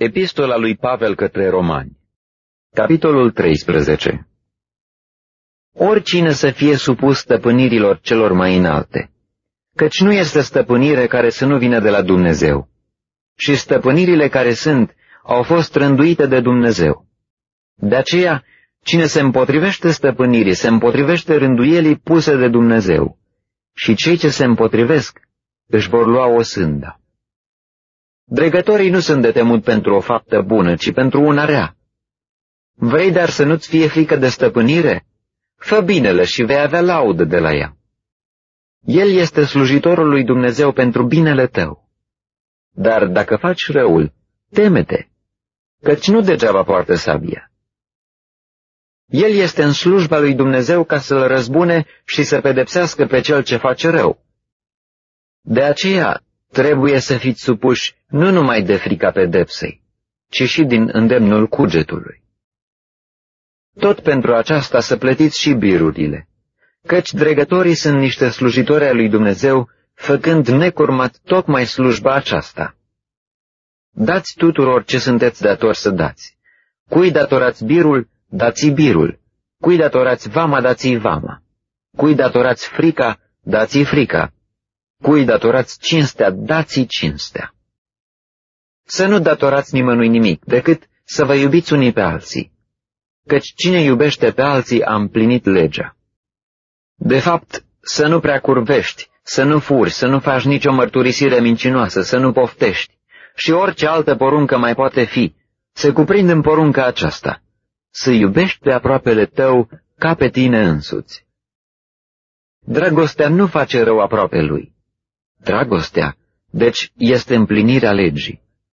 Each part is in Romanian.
Epistola lui Pavel către Romani, capitolul 13. Oricine să fie supus stăpânirilor celor mai înalte, căci nu este stăpânire care să nu vină de la Dumnezeu, și stăpânirile care sunt au fost rânduite de Dumnezeu. De aceea, cine se împotrivește stăpânirii, se împotrivește rânduielii puse de Dumnezeu, și cei ce se împotrivesc își vor lua o sândă. Dregătorii nu sunt de temut pentru o faptă bună, ci pentru una rea. Vrei dar să nu-ți fie frică de stăpânire? Fă binele și vei avea laudă de la ea. El este slujitorul lui Dumnezeu pentru binele tău. Dar dacă faci răul, teme-te, căci nu degeaba poartă sabia. El este în slujba lui Dumnezeu ca să-l răzbune și să pedepsească pe cel ce face rău. De aceea trebuie să fiți supuși nu numai de frica pedepsei, ci și din îndemnul cugetului. Tot pentru aceasta să plătiți și birurile, căci dregătorii sunt niște slujitori ai lui Dumnezeu, făcând necurmat tocmai slujba aceasta. Dați tuturor ce sunteți datori să dați. Cui datorați birul, dați-i birul. Cui datorați vama, dați-i vama. Cui datorați frica, dați-i frica. Cui datorați cinstea, dați-i cinstea. Să nu datorați nimănui nimic, decât să vă iubiți unii pe alții, căci cine iubește pe alții a împlinit legea. De fapt, să nu prea curvești, să nu furi, să nu faci nicio mărturisire mincinoasă, să nu poftești, și orice altă poruncă mai poate fi, se cuprinde în porunca aceasta, să iubești pe aproapele tău ca pe tine însuți. Dragostea nu face rău aproape lui. Dragostea, deci, este împlinirea legii.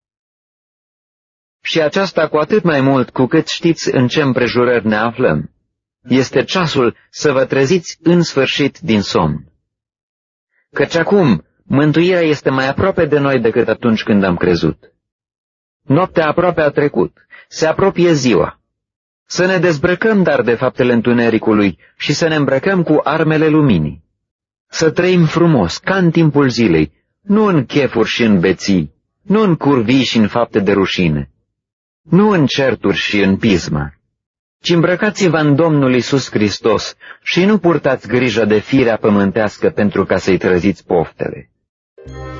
Și aceasta cu atât mai mult cu cât știți în ce împrejurări ne aflăm. Este ceasul să vă treziți în sfârșit din somn. Căci acum mântuirea este mai aproape de noi decât atunci când am crezut. Noaptea aproape a trecut, se apropie ziua. Să ne dezbrăcăm dar de faptele întunericului și să ne îmbrăcăm cu armele luminii. Să trăim frumos, ca în timpul zilei, nu în chefuri și în beții, nu în curvii și în fapte de rușine, nu în certuri și în pismă, ci îmbrăcați-vă în Domnul Iisus Hristos și nu purtați grijă de firea pământească pentru ca să-i trăziți poftele.